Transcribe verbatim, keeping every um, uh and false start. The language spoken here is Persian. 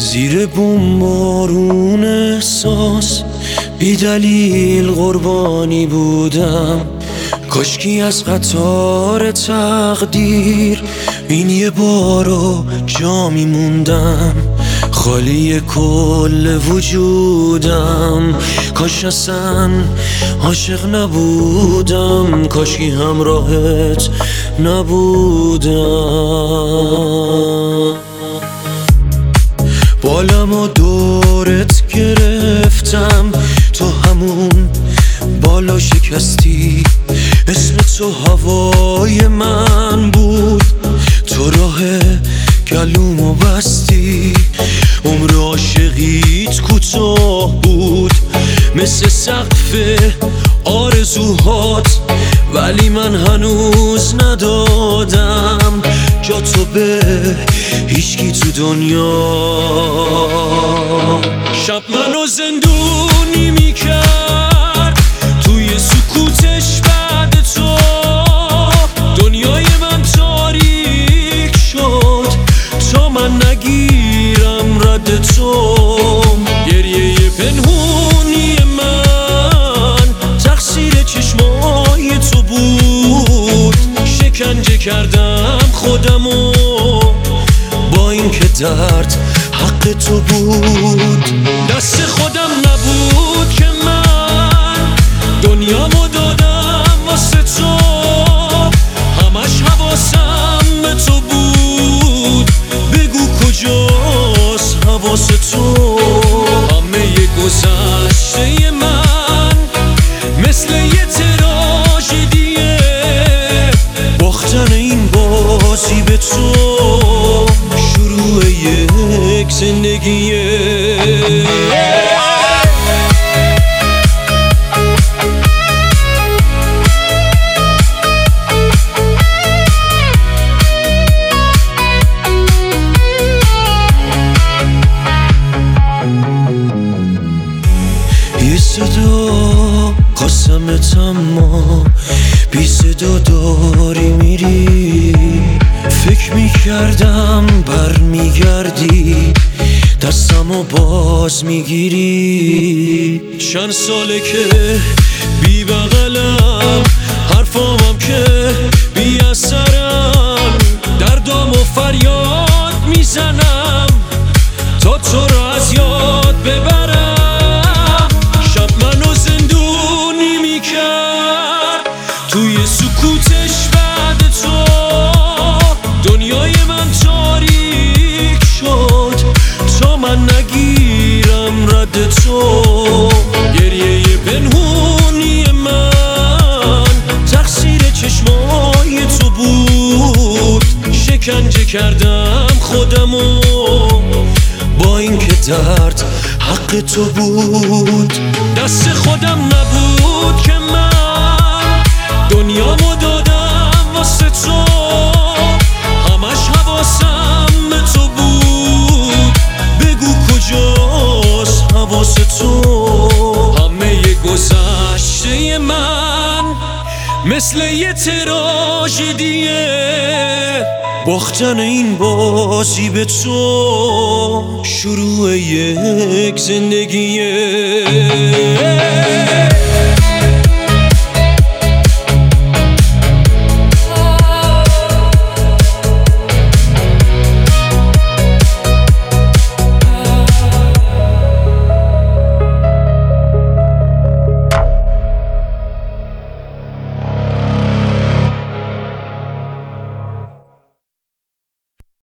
زیر بمبارون احساس بی دلیل قربانی بودم. کاشکی از قطار تقدیر این یه بارو جا میموندم، خالی کل وجودم. کاش اصلا عاشق نبودم، کاشکی همراهت نبودم. بالم و دورت گرفتم، تو همون بالا شکستی. اسم تو هوای من بود، تو راه گلومو بستی. عمر عاشقیت کوتاه بود مثل سقف آرزوهات، ولی من هنوز ندادم جا تو به هیچکی تو دنیا. شب منو زندونی میکرد توی سکوتش، بعد تو دنیای من تاریک شد تا من نگیرم رد تو. گریه پنهونی من تقصیر چشمای تو بود، شکنجه کردم خودمو با این که درد حق تو بود. دست خودم نبود که من دنیامو دادم واسه تو، همش حواسم به تو بود. بگو کجاست حواس تو؟ همه گذشته من مثل یه تراژدیه، باختن این بازی به تو شروع یک زندگیه. یه صدا قسمت اما بی صدا داری میری. فکر میکردم بر میگردی دستمو باز میگیری. چند ساله که بی بغلم، حرفامم که بی اثرم، دردامو فریاد میزنم تا تو رو از یاد ببرم. شب منو زندونی میکرد توی سکوتش، بعد تو دنیای من تاریک شد تا من نگیرم رد تو. گریه پنهونی من تقصیر چشمای تو بود، شکنجه کردم خودمو با این که درد حق تو بود. دست خودم نبود که من دنیامو دادم واسه تو، همش حواسم به تو بود. بگو کجاست حواس تو؟ همه گذشته من مثل یه تراژدیه، باختن این بازی به تو شروع یک زندگیه.